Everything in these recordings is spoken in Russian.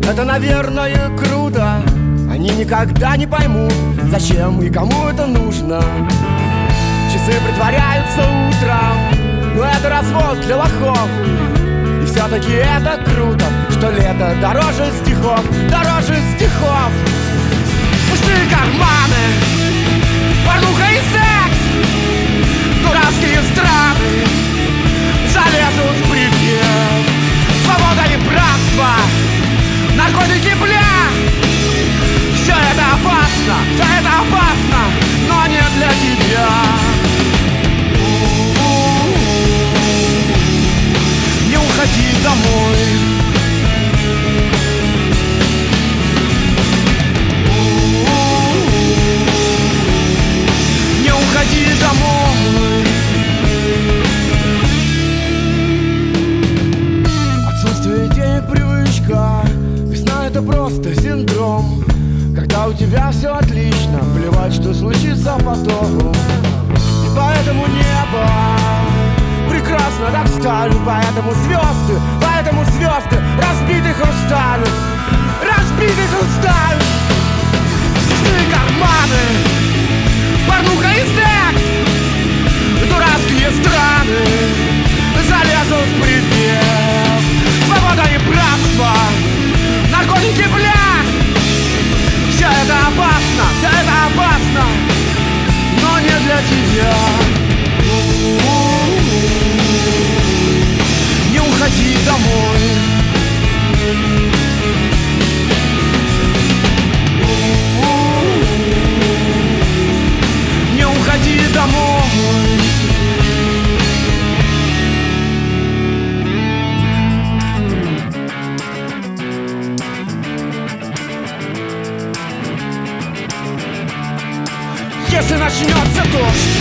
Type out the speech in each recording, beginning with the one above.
Это, наверное, круто. Они никогда не поймут, зачем и кому это нужно. Часы притворяются утром, но это развод для лохов. И все-таки это круто, что лето дороже стихов, дороже стихов. Пустые карманы, порнуха и секс, дурацкие страны залезут в припев. Свобода и братство, наркотики, бля. Все это опасно, но не для тебя. Не уходи домой. Не уходи домой. Отсутствие денег привычка. Весна — это просто синдром. Когда у тебя все отлично, плевать, что случится потом. И поэтому небо прекрасно, как сталь. Поэтому звезды разбиты хрусталь. Разбиты хрусталь. Пустые карманы, порнуха и секс, дурацкие страны залезут в припев. Свобода и братство, наркотики, бля. Все это опасно, но не для тебя. Не уходи домой. Не уходи домой. Если начнется дождь,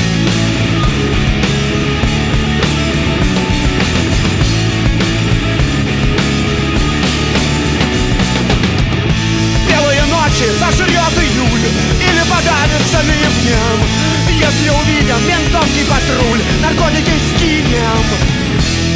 белые ночи сожрет июль или подавится ливнем. Если увидим ментовский патруль, наркотики скинем.